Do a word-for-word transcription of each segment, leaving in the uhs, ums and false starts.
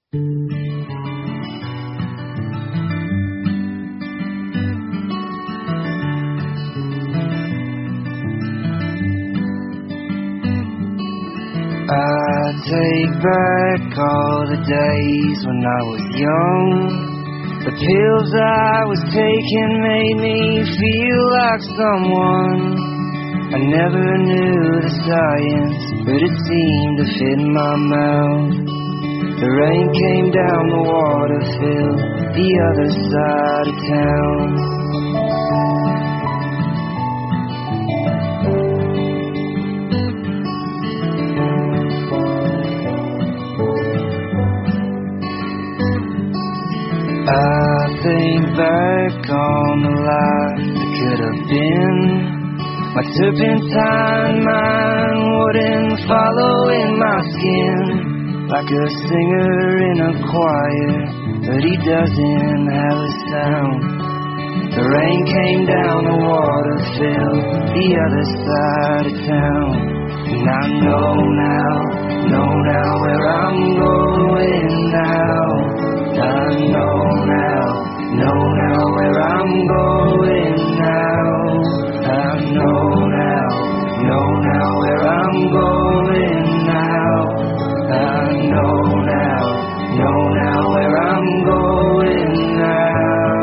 I take back all the days when I was young. The pills I was taking made me feel like someone. I never knew the science, but it seemed to fit my mouth. The rain came down, the water filled the other side of town. I think back on the life that could have been. My turpentine mind wouldn't follow in my skin. Like a singer in a choir, but he doesn't have a sound. The rain came down, the water filled the other side of town. And I know now, know now where I'm going now. I know now, know now where I'm going now. I know now, know now where I'm going now. I know now, know now where I'm going now.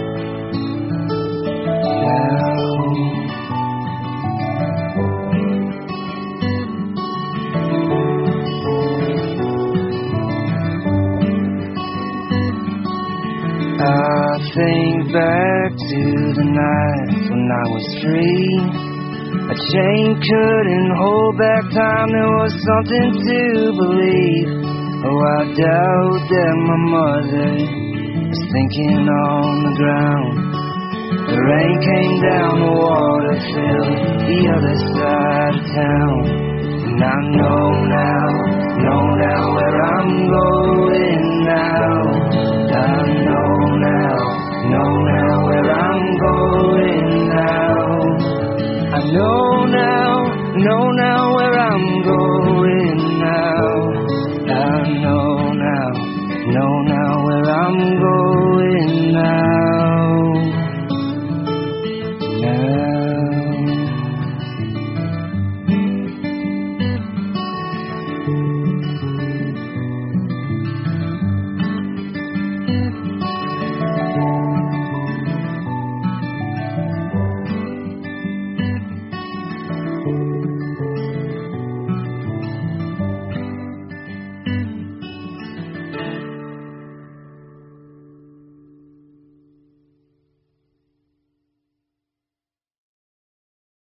I think back to the night when I was free. A chain couldn't hold back time, there was something to believe. Oh, I doubt that my mother was thinking on the ground. The rain came down, the water filled the other side of town. And I know now, know now where I'm going now. I know now, know now where I'm going now. I know now, know now where I'm going now. I know now, know now.